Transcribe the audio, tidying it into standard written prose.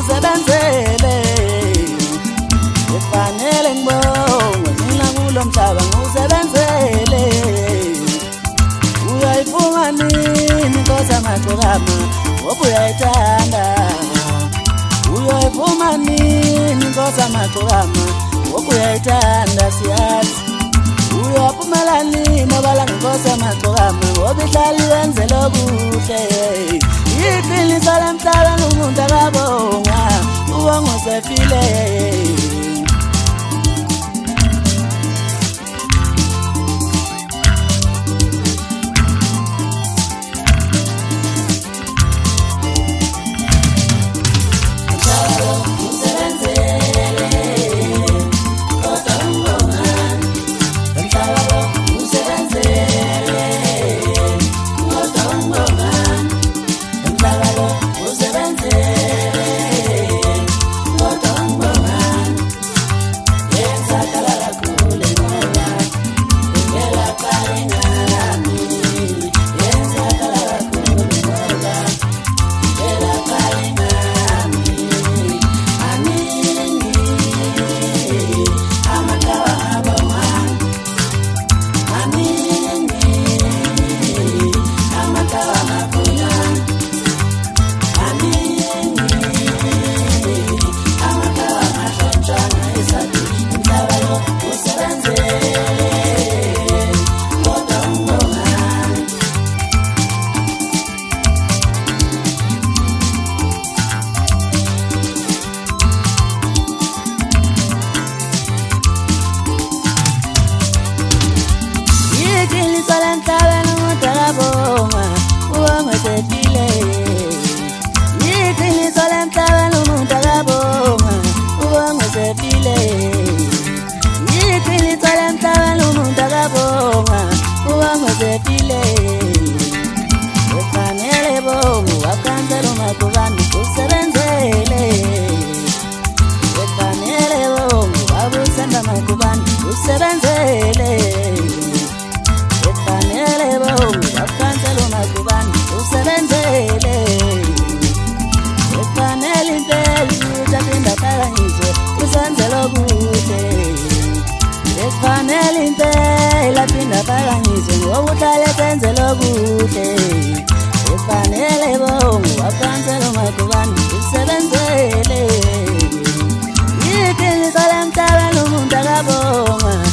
usebenzele efanele ngibonge mina kulo mhlaba ngusebenzele uyayifuna nini inkosi amagqokama ngoba uyayithanda uyayifuna nini inkosi amagqokama ngoba uyayithanda siyazi uyaphumela nini obala ngenkosi amagqokama ngoba ihlala iwenze lokuhle iqiniso lemhlabeni umuntu akabonga ubonga usefile efanele bongo wakansela umakubani usebenzele iqiniso lemhlabeni umuntu akabonga